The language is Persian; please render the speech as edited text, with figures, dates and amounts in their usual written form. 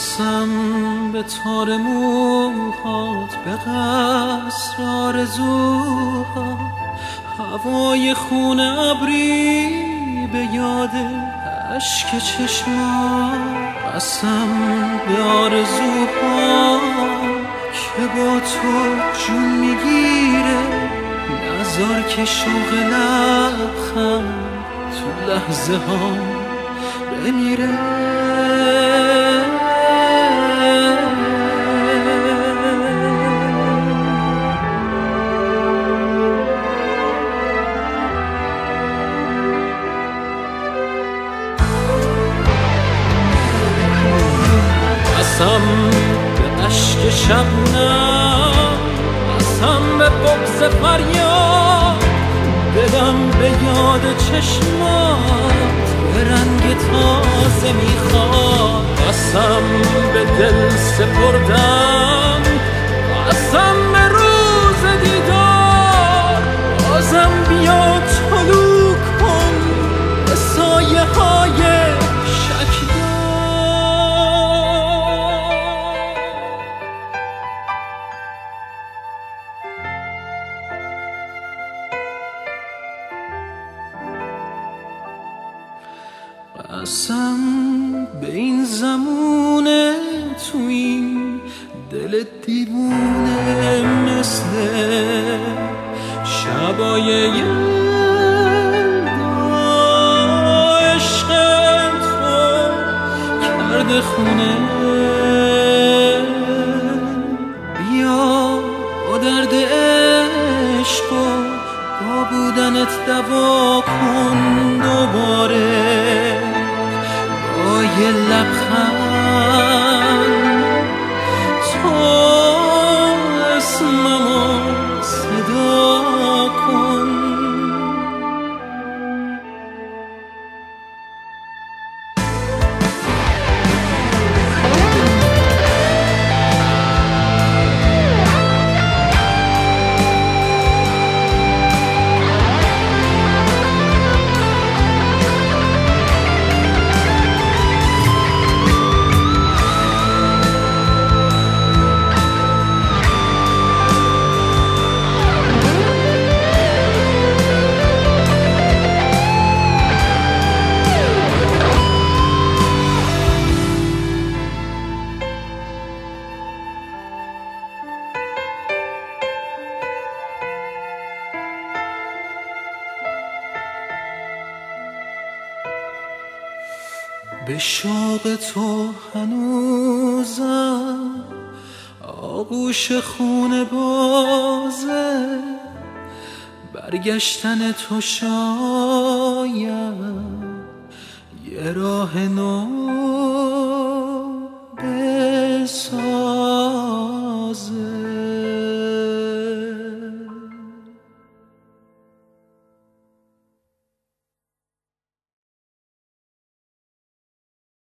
بستم به تار موهات، به قصر آرزوها، هوای خون ابری به یاد اشک چشمات. بستم به آرزوها که با تو جون میگیره، نذار که شوق لبخند تو لحظه ها بمیره. بستم به اشک شبنم، بستم به بغض فریاد، دلم به یاد چشمات به رنگ تازه میخواد. بستم به دل سپردم، بستم به روز دیدار، بازم بیا طلوع کن به سایه های شکدار. قسم به این زمونه تو این دل دیوونه، مثل شبای یلدا عشق تو کرده خونه. بیا با درد عشق و با بودنت دوا کن دوباره، با یه لبخند تو اسممو صدا کن. به شوق تو هنوزم آغوش خون بازه، برگشتن تو شاید یه راه نو